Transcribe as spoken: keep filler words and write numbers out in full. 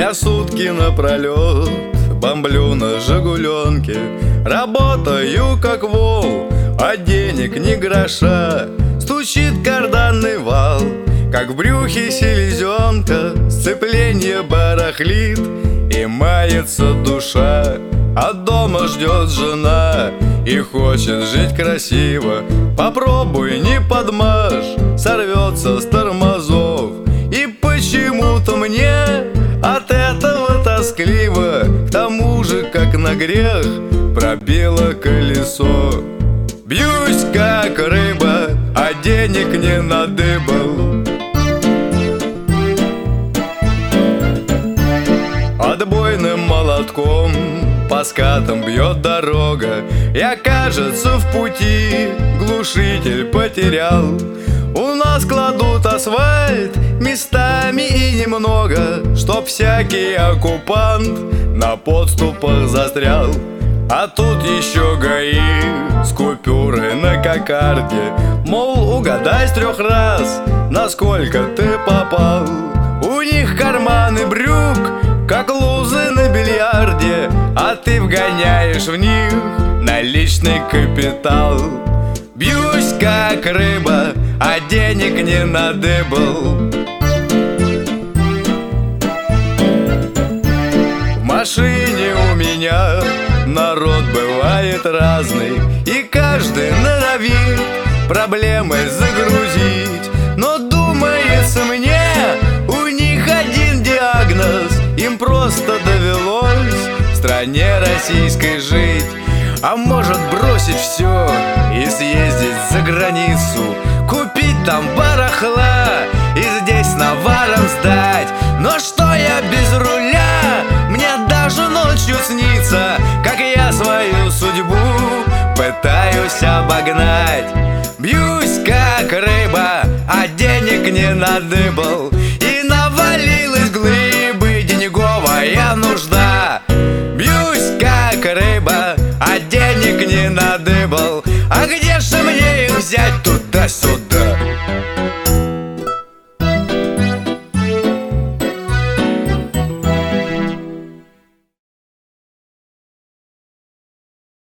Я сутки напролет бомблю на «Жигуленке», работаю как вол, а денег ни гроша. Стучит карданный вал, как в брюхе селезенка, сцепление барахлит и мается душа. А дома ждет жена и хочет жить красиво. Попробуй, не подмажь, сорвется с тормозов. И почему-то мне от этого тоскливо, к тому же, как на грех, пробило колесо. Бьюсь, как рыба, а денег не надыбал. Отбойным молотком по скатам бьет дорога. Я, кажется, в пути глушитель потерял. У нас кладут асфальт местами и немного, чтоб всякий оккупант на подступах застрял. А тут еще ГАИ с купюрой на кокарде, мол, угадай с трех раз, насколько ты попал. У них карманы брюк, как лузы на бильярде, а ты вгоняешь в них наличный капитал. Бьюсь, как рыба, а денег не надыбал. В машине у меня народ бывает разный, и каждый норовит проблемы загрузить. Но думается мне, у них один диагноз: им просто довелось в стране российской жить. А может бросить все и съездить за границу, купить там барахла и здесь наваром сдать. Но что я без руля? Мне даже ночью снится, как я свою судьбу пытаюсь обогнать. Бьюсь, как рыба, а денег не надыбал, и навалилась глыбы денеговая нужда. Бьюсь, как рыба, а денег не надыбал. А где же мне их взять туда-сюда?